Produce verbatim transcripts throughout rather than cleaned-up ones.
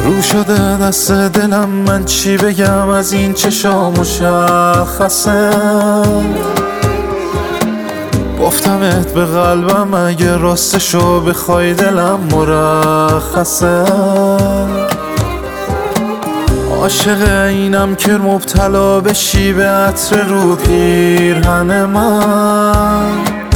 رو شده دست دلم، من چی بگم از این چشا مشخصه. گفتمت به قلبم اگه راستشو بخوای دلم مرخصه. عاشق اینم که مبتلا بشی به عطر رو پیرهن من.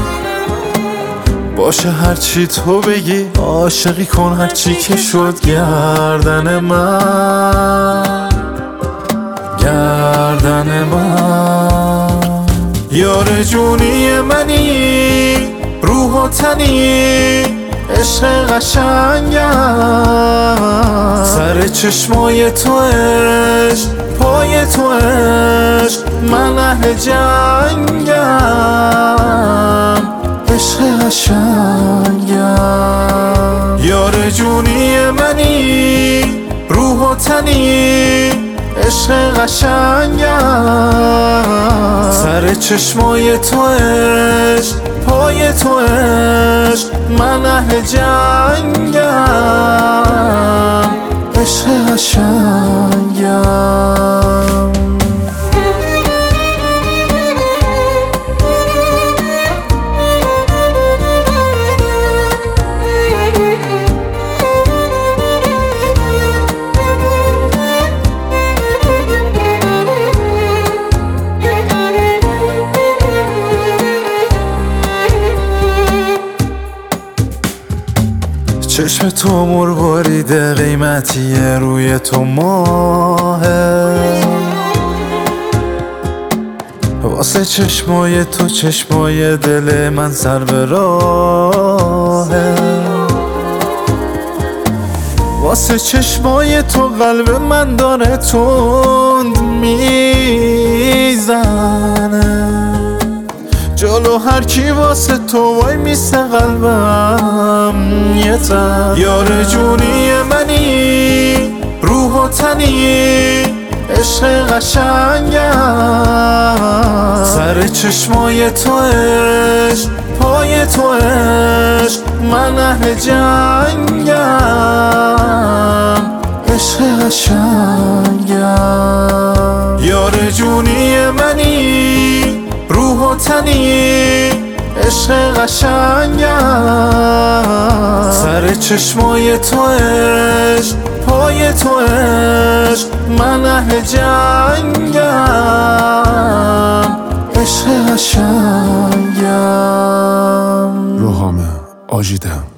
باشه هرچی تو بگی، عاشقی کن هرچی که شد گردن من، گردن من. یار جونی منی، روح و تنی، عشق قشنگم. سر چشمای تو عشق، پای تو عشق، من اهل جنگم. عشق قشنگم. یار جونی منی، روح و تنی، عشق قشنگم. سر چشمای تو عشق، پای تو عشق، من اهل جنگم. عشق قشنگم. چشم تو مرواریده، قیمتیه روی تو ماهه. واسه چشمای تو چشمای دل من سر به راهه. واسه چشمای تو قلب من داره تند میزنه. جلو هر کی واسه تو وای میسه قلبم یه تن. یار جونی منی، روح و تنی، عشق قشنگم. سر چشمای تو عشق، پای تو عشق، من اهل جنگم. عشق قشنگم. یار جونی منی، روح و تنی، عشق قشنگم. سر چشمای تو عشق، پای تو عشق، من اهل جنگم. عشق قشنگم. روحامه آجیدم.